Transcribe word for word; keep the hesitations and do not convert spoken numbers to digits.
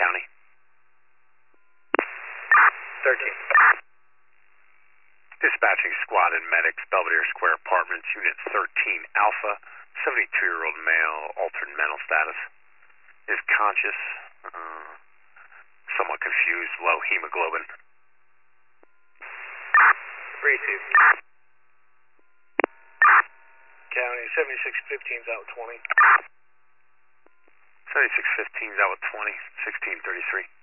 County. thirteen. Dispatching squad and medics, Belvedere Square Apartments, Unit thirteen Alpha, seventy-two-year-old male, altered mental status. Is conscious, uh, somewhat confused, low hemoglobin. Received. County, seventy-six fifteen's out twenty. seventy-six fifteen's out with twenty, sixteen thirty-three.